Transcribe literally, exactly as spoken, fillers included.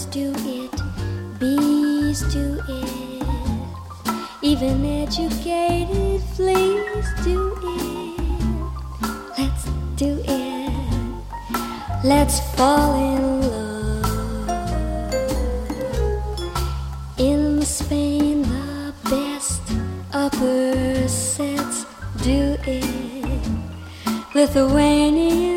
birds do it, bees do it, even educated fleas do it. Let's do it. Let's fall in love. In Spain, the best upper sets do it. Lithuania